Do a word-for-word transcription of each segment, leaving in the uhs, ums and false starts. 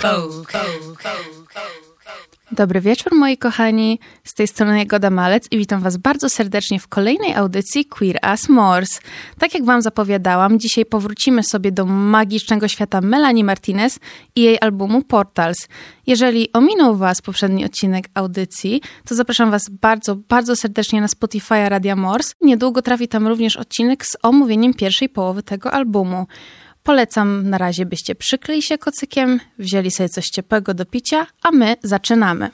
Dobry wieczór, moi kochani. Z tej strony Jagoda Malec i witam was bardzo serdecznie w kolejnej audycji Queer as Mors. Tak jak wam zapowiadałam, dzisiaj powrócimy sobie do magicznego świata Melanie Martinez i jej albumu Portals. Jeżeli ominął was poprzedni odcinek audycji, to zapraszam was bardzo, bardzo serdecznie na Spotify'a Radia Mors. Niedługo trafi tam również odcinek z omówieniem pierwszej połowy tego albumu. Polecam na razie, byście przykryli się kocykiem, wzięli sobie coś ciepłego do picia, a my zaczynamy.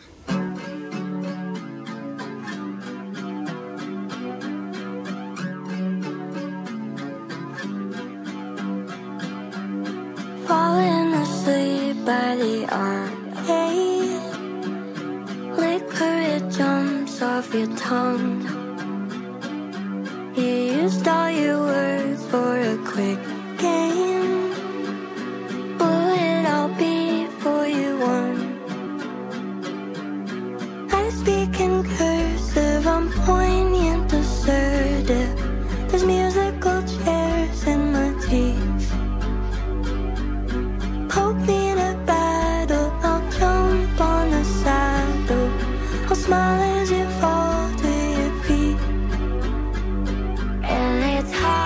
Falling asleep by the arcade, liquor it jumps off your tongue. You used all your words for a quick game. Would it all be for you won? I speak in cursive, I'm poignant, assertive. There's musical chairs in my teeth. Poke me in a battle, I'll jump on a saddle. I'll smile as you fall to your feet. And it's hard.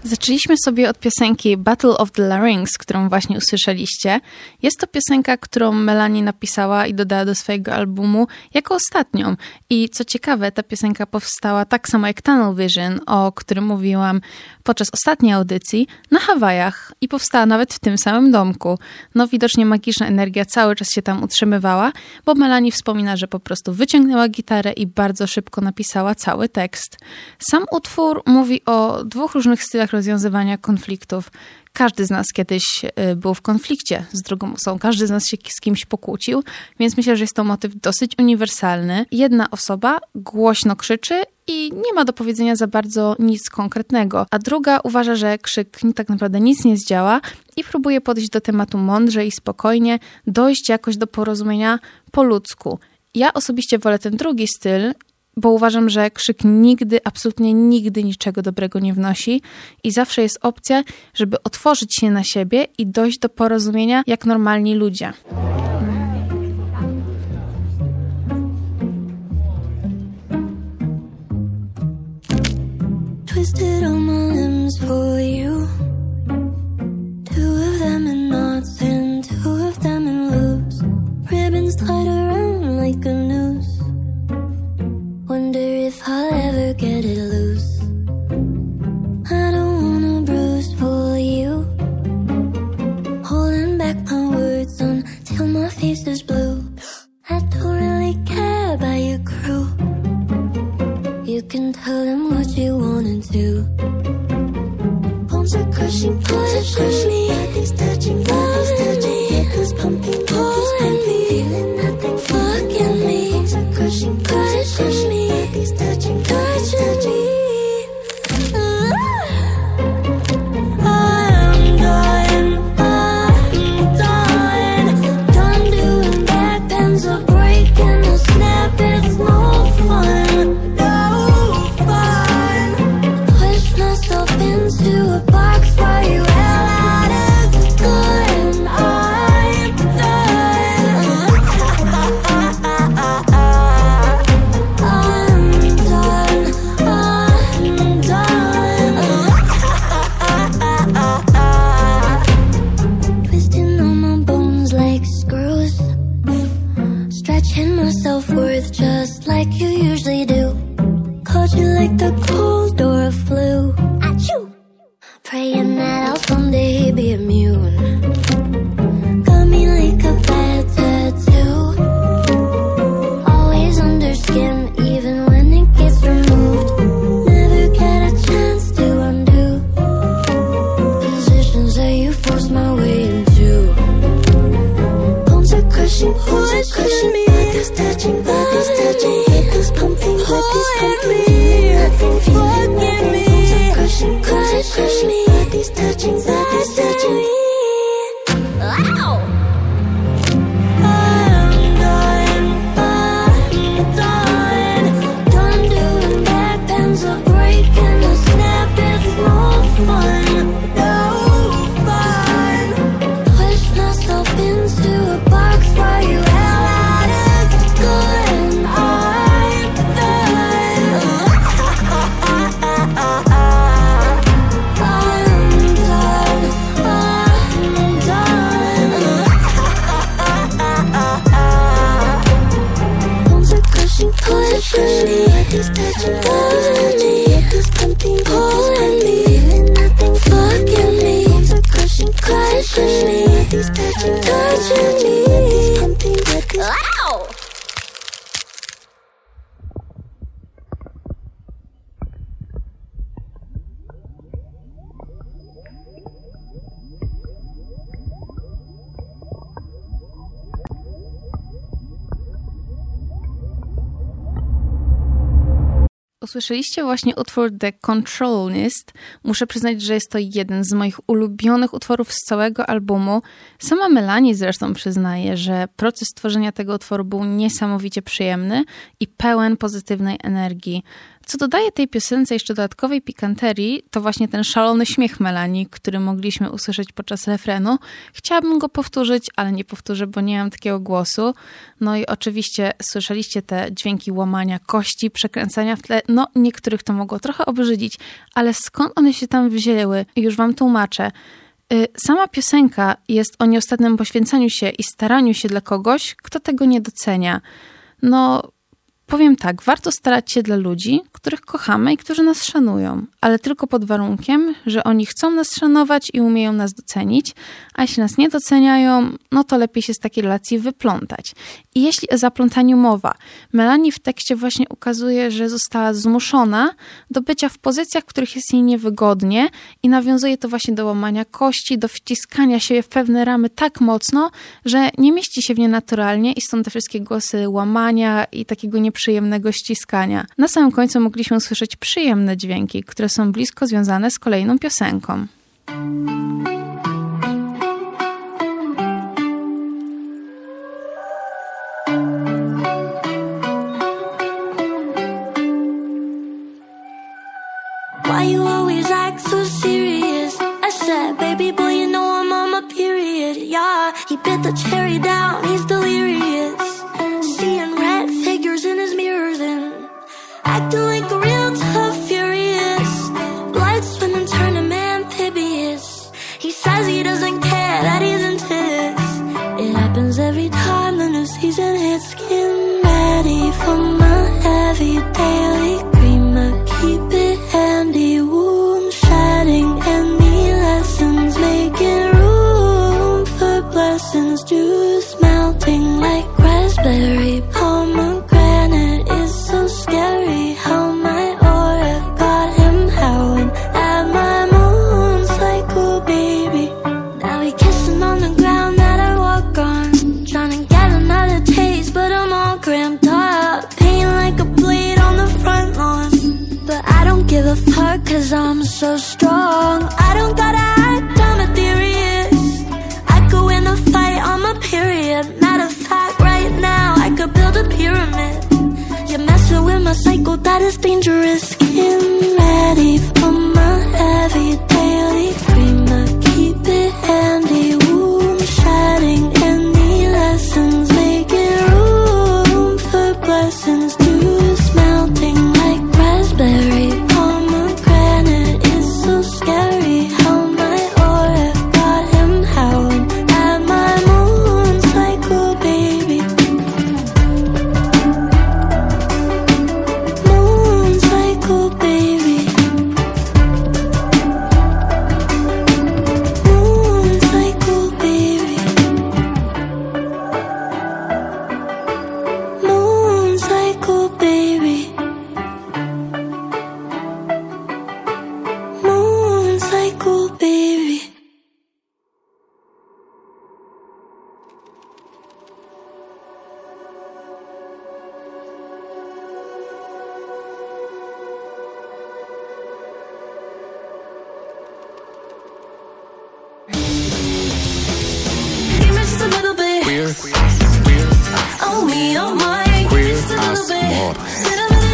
Zaczęliśmy sobie od piosenki Battle of the Larynx, którą właśnie usłyszeliście. Jest to piosenka, którą Melanie napisała i dodała do swojego albumu jako ostatnią. I co ciekawe, ta piosenka powstała tak samo jak Tunnel Vision, o którym mówiłam podczas ostatniej audycji, na Hawajach i powstała nawet w tym samym domku. No widocznie magiczna energia cały czas się tam utrzymywała, bo Melanie wspomina, że po prostu wyciągnęła gitarę i bardzo szybko napisała cały tekst. Sam utwór mówi o dwóch różnych stylach rozwiązywania konfliktów. Każdy z nas kiedyś był w konflikcie z drugą osobą, każdy z nas się z kimś pokłócił, więc myślę, że jest to motyw dosyć uniwersalny. Jedna osoba głośno krzyczy i nie ma do powiedzenia za bardzo nic konkretnego, a druga uważa, że krzyk tak naprawdę nic nie zdziała i próbuje podejść do tematu mądrze i spokojnie, dojść jakoś do porozumienia po ludzku. Ja osobiście wolę ten drugi styl, bo uważam, że krzyk nigdy, absolutnie nigdy niczego dobrego nie wnosi i zawsze jest opcja, żeby otworzyć się na siebie i dojść do porozumienia jak normalni ludzie. Twisted all my limbs for you. Two of them in knots and two of them in loops. Ribbons tied around like a noose. Wonder if I'll ever get it loose. I don't wanna bruise for you. Holding back my words until my face is blue. I don't really care about your crew. You can tell them what you wanna do. Bones are crushing, pushing me. Nothing's touching, nothing's touching. Echoes pumping, nothing's pumping. Feeling nothing, fucking me. Bones are crushing, pushing me. Nothing's touching, nothing's touching. I'm done, I'm done. Done doing back bends are breaking. A snap, it's no fun. Into a box for you, hell out of good. I'm done. I'm done. I'm done. Twisting all my bones like screws. Stretching my self-worth just like you usually do. Caught you like the cold or a flu. Praying that I'll someday be immune. Got me like a bad tattoo. Always under skin, even when it gets removed. Never get a chance to undo positions that you forced my way into. Bones are crushing, bones are crushing me. Nothing's touching, nothing's touching. Echoes pumping, nothing's pumping. Nothing feeling, nothing. Bones are crushing, crushing, crushing me. Nothing's touching, nothing's touching me. Ow! I'm done, I'm done. Done doing back bends are breaking. A snap, it's no fun, no fun. Push myself into a box for you, hell out of good. I'm done. Pushing me, nothing's touching, nothing's touching. Echoes pumping, pulling me. Feeling nothing, fucking me. Bones are crushing, crushing me. Nothing's touching, touching me. Nothing's pumping, nothing's. Ow! Usłyszeliście właśnie utwór The Controlist. Muszę przyznać, że jest to jeden z moich ulubionych utworów z całego albumu. Sama Melanie zresztą przyznaje, że proces tworzenia tego utworu był niesamowicie przyjemny i pełen pozytywnej energii. Co dodaje tej piosence jeszcze dodatkowej pikanterii, to właśnie ten szalony śmiech Melanie, który mogliśmy usłyszeć podczas refrenu. Chciałabym go powtórzyć, ale nie powtórzę, bo nie mam takiego głosu. No i oczywiście słyszeliście te dźwięki łamania kości, przekręcania w tle. No niektórych to mogło trochę obrzydzić, ale skąd one się tam wzięły? Już wam tłumaczę. Sama piosenka jest o nieostatnym poświęcaniu się i staraniu się dla kogoś, kto tego nie docenia. No, powiem tak, warto starać się dla ludzi, których kochamy i którzy nas szanują, ale tylko pod warunkiem, że oni chcą nas szanować i umieją nas docenić, a jeśli nas nie doceniają, no to lepiej się z takiej relacji wyplątać. I jeśli o zaplątaniu mowa, Melanie w tekście właśnie ukazuje, że została zmuszona do bycia w pozycjach, w których jest jej niewygodnie i nawiązuje to właśnie do łamania kości, do wciskania się w pewne ramy tak mocno, że nie mieści się w nie naturalnie i stąd te wszystkie głosy łamania i takiego nieprzyjemnego ściskania. Na samym końcu mogliśmy usłyszeć przyjemne dźwięki, które są blisko związane z kolejną piosenką. Why you always act so serious? I said, baby boy, you know I'm on my period. Yeah, he bit the cherry down, he's delirious. Seeing red figures in his mirrors and acting like a real tough furious. Blood swimming, turning amphibious. He says he doesn't care, that he's into this. It happens every time the new season hits. Getting ready for my heavy daily creamer. Keep it handy, wound shedding any lessons. Making room for blessings. Juice melting like raspberry. Pomegranate is so scary. How my aura got him howling at my moon cycle, baby. Now he kissing on the ground that I walk on. Trying to get another taste, but I'm all cramped up. Pain like a blade on the front lawn. But I don't give a fuck cause I'm so strong. I don't gotta act, I'm ethereal. I could win the fight on my period. Matter of fact, right now I could build a pyramid. You're messing with my cycle, that is dangerous. Getting ready for my heavy daily creamer. Keep it handy, wound shedding any lessons. Making room for blessings. Juice melting like raspberry. Pomegranate is so scary. How my aura got him howling at my moon cycle, baby. Moon cycle, baby. Moon cycle, baby. Moon cycle, baby. Moon cycle, baby. Give me just a little bit. Queer, queer, Oh me, oh my. queer Just a little as bit. more. Little bit.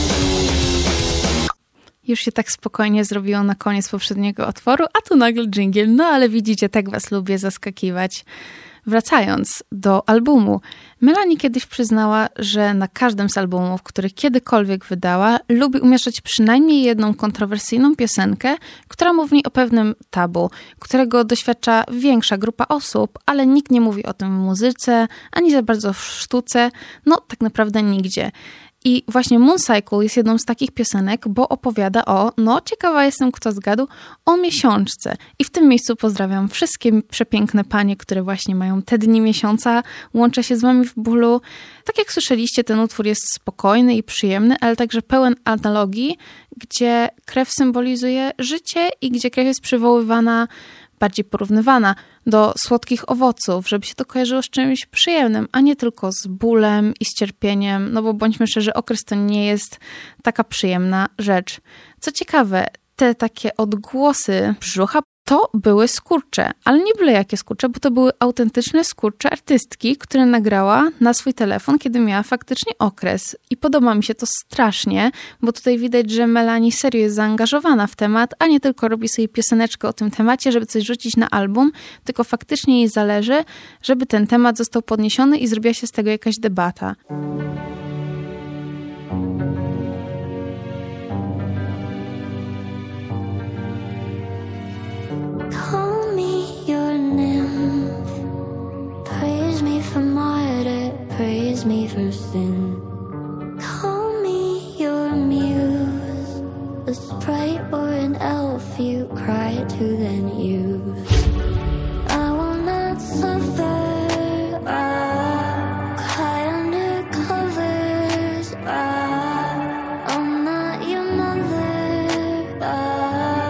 Już się tak spokojnie zrobiło na koniec poprzedniego otworu, a tu nagle dżingiel. No ale widzicie, tak was lubię zaskakiwać. Wracając do albumu. Melanie kiedyś przyznała, że na każdym z albumów, który kiedykolwiek wydała, lubi umieszczać przynajmniej jedną kontrowersyjną piosenkę, która mówi o pewnym tabu, którego doświadcza większa grupa osób, ale nikt nie mówi o tym w muzyce, ani za bardzo w sztuce, no tak naprawdę nigdzie. I właśnie Moon Cycle jest jedną z takich piosenek, bo opowiada o, no ciekawa jestem kto zgadł, o miesiączce. I w tym miejscu pozdrawiam wszystkie przepiękne panie, które właśnie mają te dni miesiąca. Łączę się z wami w bólu. Tak jak słyszeliście, ten utwór jest spokojny i przyjemny, ale także pełen analogii, gdzie krew symbolizuje życie i gdzie krew jest przywoływana, bardziej porównywana do słodkich owoców, żeby się to kojarzyło z czymś przyjemnym, a nie tylko z bólem i z cierpieniem, no bo bądźmy szczerzy, okres to nie jest taka przyjemna rzecz. Co ciekawe, te takie odgłosy brzucha to były skurcze, ale nie byle jakie skurcze, bo to były autentyczne skurcze artystki, które nagrała na swój telefon, kiedy miała faktycznie okres. I podoba mi się to strasznie, bo tutaj widać, że Melanie serio jest zaangażowana w temat, a nie tylko robi sobie pioseneczkę o tym temacie, żeby coś rzucić na album, tylko faktycznie jej zależy, żeby ten temat został podniesiony i zrobiła się z tego jakaś debata. Call me your nymph, praise me for martyr, praise me for sin. Call me your muse, a sprite or an elf you cry to then use. I will not suffer, ah, cry under covers, ah, I'm not your mother, ah.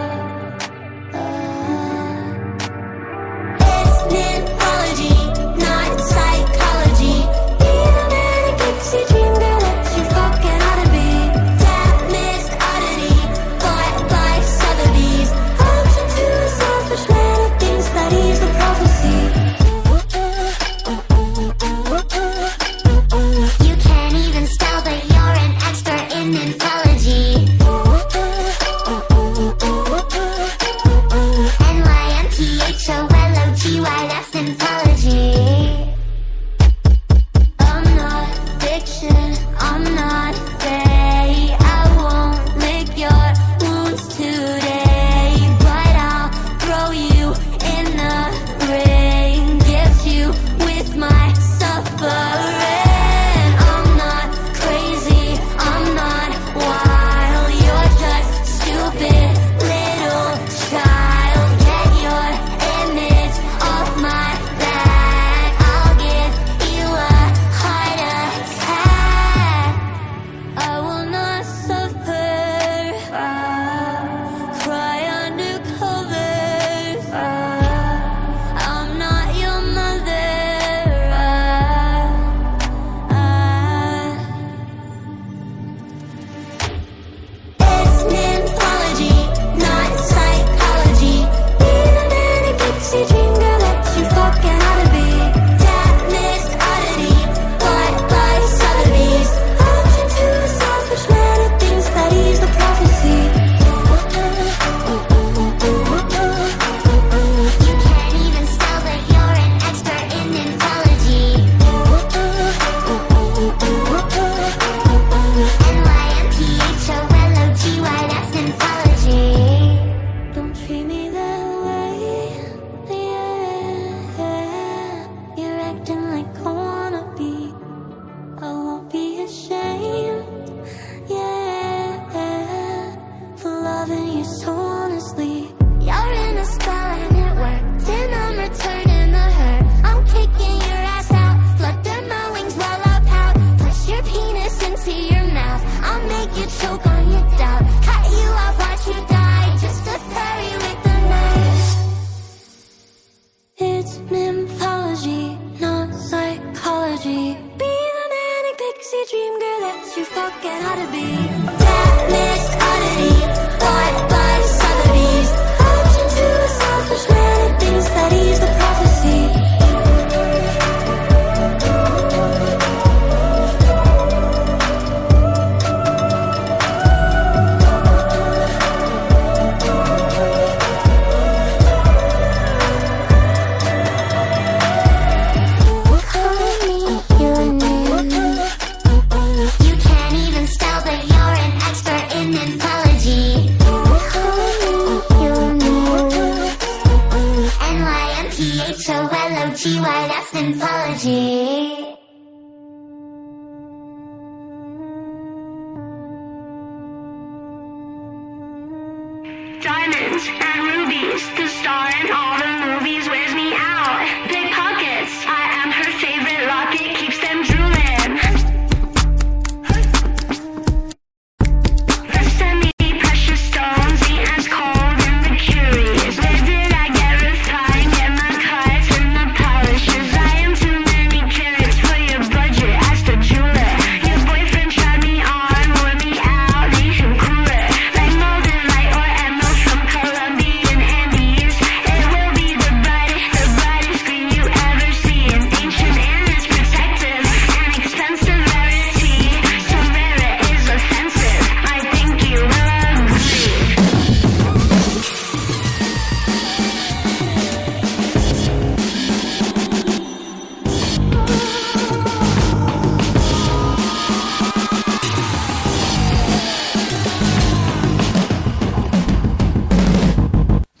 Diamonds and rubies, the star in all the movies wears me out. Big pockets, I am her favorite locket, keeps them drooling. The semi-precious stones ain't as cold and the curious. Where did I get refined, get my cuts and the polishes? I am too many carrots for your budget, ask the jeweler. Your boyfriend tried me on, wore me out, they should cool it. Like molten light or emerald from Colombian Andes.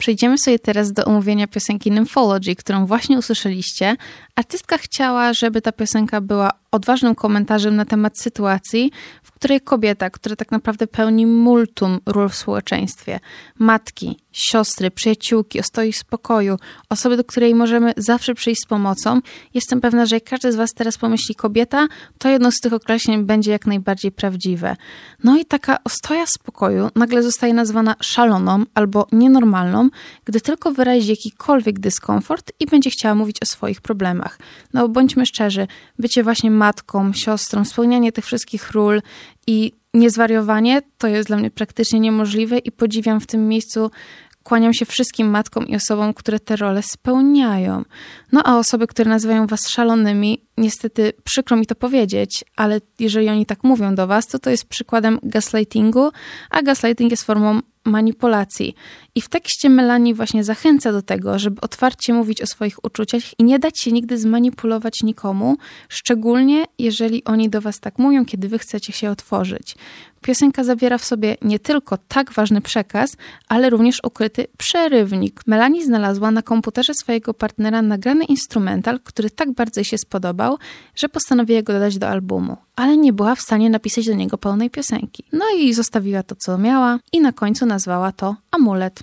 Przejdziemy sobie teraz do omówienia piosenki Nymphology, którą właśnie usłyszeliście. Artystka chciała, żeby ta piosenka była odważnym komentarzem na temat sytuacji, w której kobieta, która tak naprawdę pełni multum ról w społeczeństwie, matki, siostry, przyjaciółki, ostoi spokoju, osoby, do której możemy zawsze przyjść z pomocą, jestem pewna, że jak każdy z was teraz pomyśli kobieta, to jedno z tych określeń będzie jak najbardziej prawdziwe. No i taka ostoja spokoju nagle zostaje nazwana szaloną albo nienormalną, gdy tylko wyrazi jakikolwiek dyskomfort i będzie chciała mówić o swoich problemach. No bądźmy szczerzy, bycie właśnie matką, siostrą, spełnianie tych wszystkich ról i niezwariowanie to jest dla mnie praktycznie niemożliwe i podziwiam w tym miejscu, kłaniam się wszystkim matkom i osobom, które te role spełniają. No a osoby, które nazywają was szalonymi, niestety przykro mi to powiedzieć, ale jeżeli oni tak mówią do was, to to jest przykładem gaslightingu, a gaslighting jest formą manipulacji. I w tekście Melanie właśnie zachęca do tego, żeby otwarcie mówić o swoich uczuciach i nie dać się nigdy zmanipulować nikomu, szczególnie jeżeli oni do was tak mówią, kiedy wy chcecie się otworzyć. Piosenka zawiera w sobie nie tylko tak ważny przekaz, ale również ukryty przerywnik. Melanie znalazła na komputerze swojego partnera nagrany instrumental, który tak bardzo jej się spodobał, że postanowiła go dodać do albumu, ale nie była w stanie napisać do niego pełnej piosenki. No i zostawiła to, co miała i na końcu nazwała to Amulet.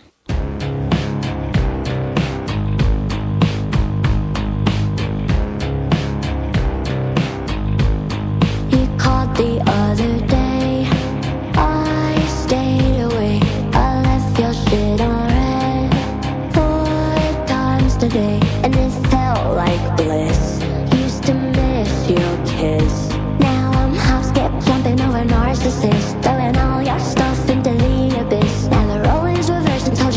You called the other day, I stayed away, I left your shit on red four times today, and it felt like bliss. Used to miss your kiss. Now I'm house kept jumping over narcissists, throwing all your stuff into the abyss. Now the role is reversed and told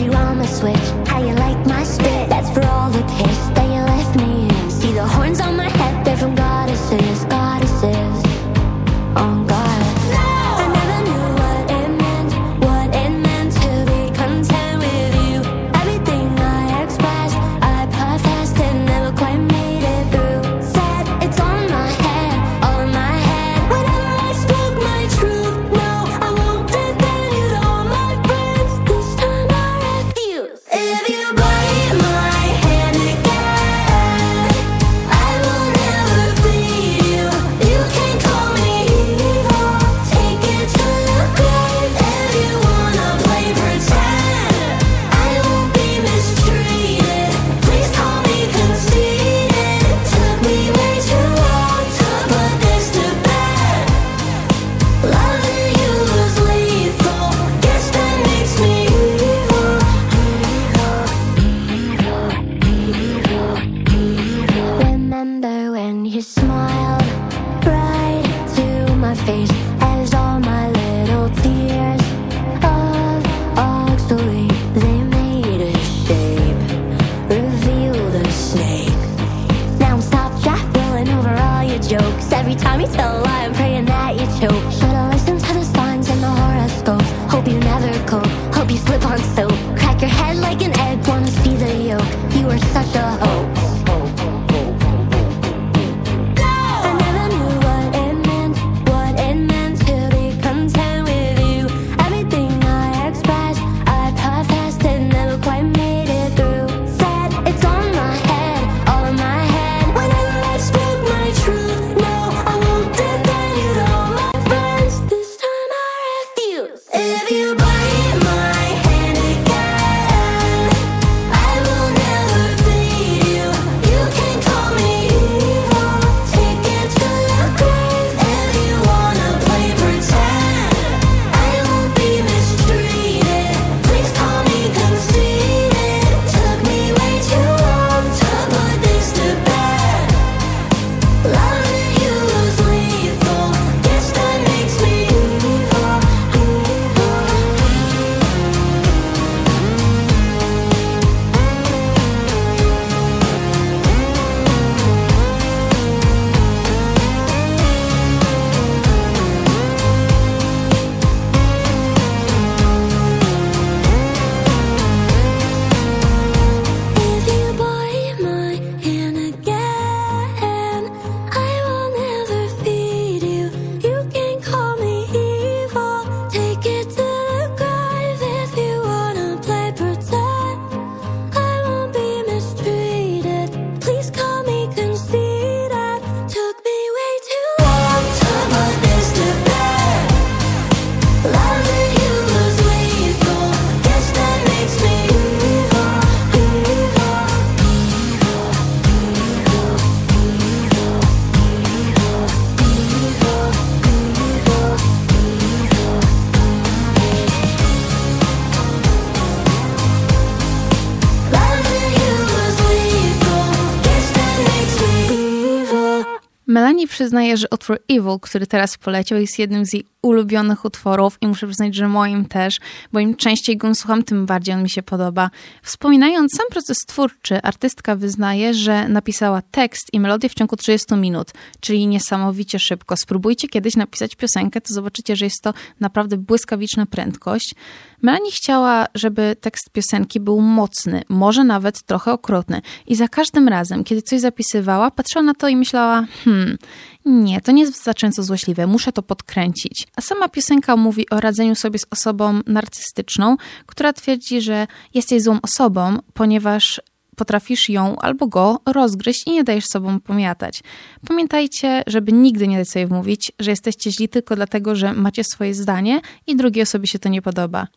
Melanie przyznaje, że utwór Evil, który teraz poleciał, jest jednym z jej ulubionych utworów i muszę przyznać, że moim też, bo im częściej go słucham, tym bardziej on mi się podoba. Wspominając sam proces twórczy, artystka wyznaje, że napisała tekst i melodię w ciągu trzydziestu minut, czyli niesamowicie szybko. Spróbujcie kiedyś napisać piosenkę, to zobaczycie, że jest to naprawdę błyskawiczna prędkość. Melanie chciała, żeby tekst piosenki był mocny, może nawet trochę okrutny. I za każdym razem, kiedy coś zapisywała, patrzyła na to i myślała, hmm, nie, to nie jest wystarczająco złośliwe, muszę to podkręcić. A sama piosenka mówi o radzeniu sobie z osobą narcystyczną, która twierdzi, że jesteś złą osobą, ponieważ potrafisz ją albo go rozgryźć i nie dajesz sobą pomiatać. Pamiętajcie, żeby nigdy nie dać sobie wmówić, że jesteście źli tylko dlatego, że macie swoje zdanie i drugiej osobie się to nie podoba.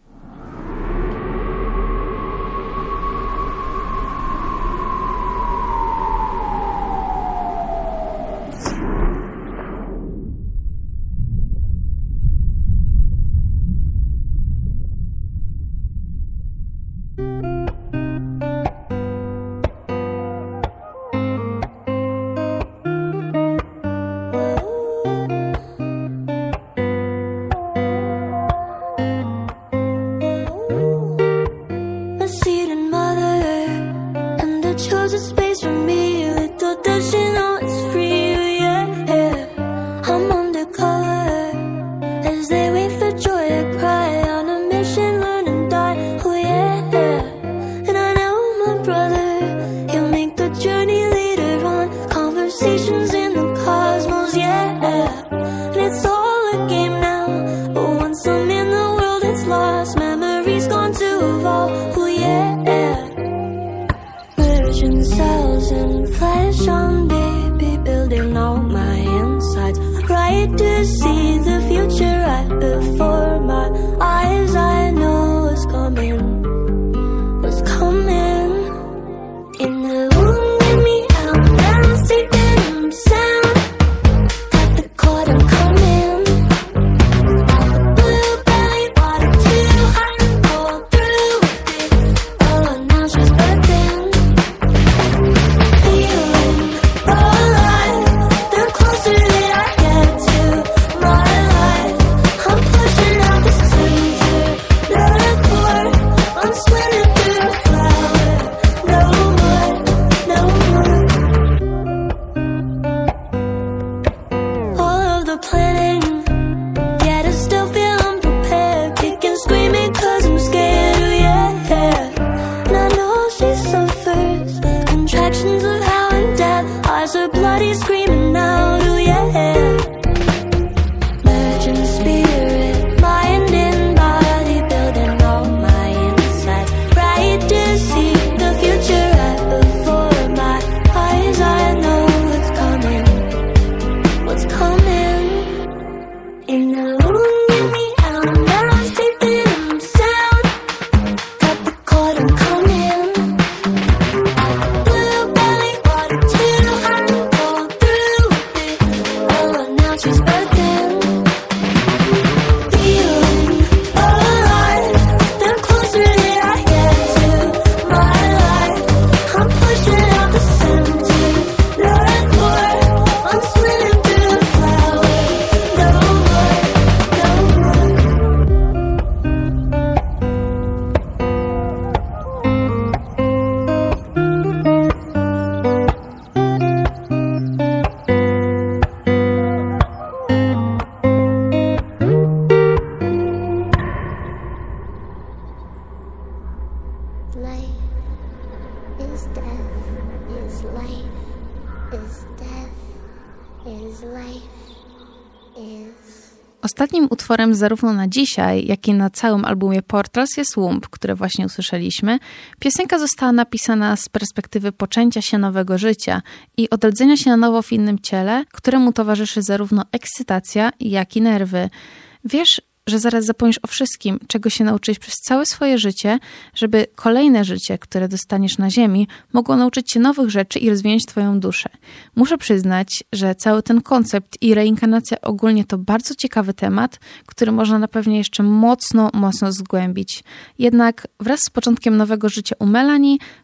Ostatnim utworem zarówno na dzisiaj, jak i na całym albumie Portals jest Womb, które właśnie usłyszeliśmy. Piosenka została napisana z perspektywy poczęcia się nowego życia i odrodzenia się na nowo w innym ciele, któremu towarzyszy zarówno ekscytacja, jak i nerwy. Wiesz, że zaraz zapomnisz o wszystkim, czego się nauczyłeś przez całe swoje życie, żeby kolejne życie, które dostaniesz na ziemi, mogło nauczyć cię nowych rzeczy i rozwinąć twoją duszę. Muszę przyznać, że cały ten koncept i reinkarnacja ogólnie to bardzo ciekawy temat, który można na pewno jeszcze mocno, mocno zgłębić. Jednak wraz z początkiem nowego życia u Melanie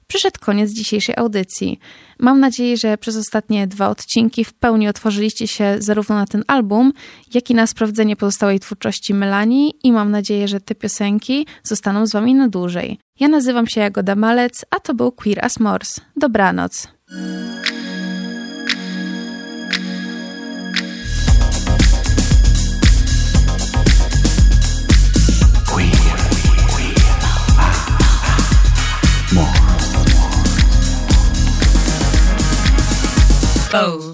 przyszedł koniec dzisiejszej audycji. Mam nadzieję, że przez ostatnie dwa odcinki w pełni otworzyliście się zarówno na ten album, jak i na sprawdzenie pozostałej twórczości Melanii i mam nadzieję, że te piosenki zostaną z wami na dłużej. Ja nazywam się Jagoda Malec, a to był Queer as Morse. Dobranoc. Oh.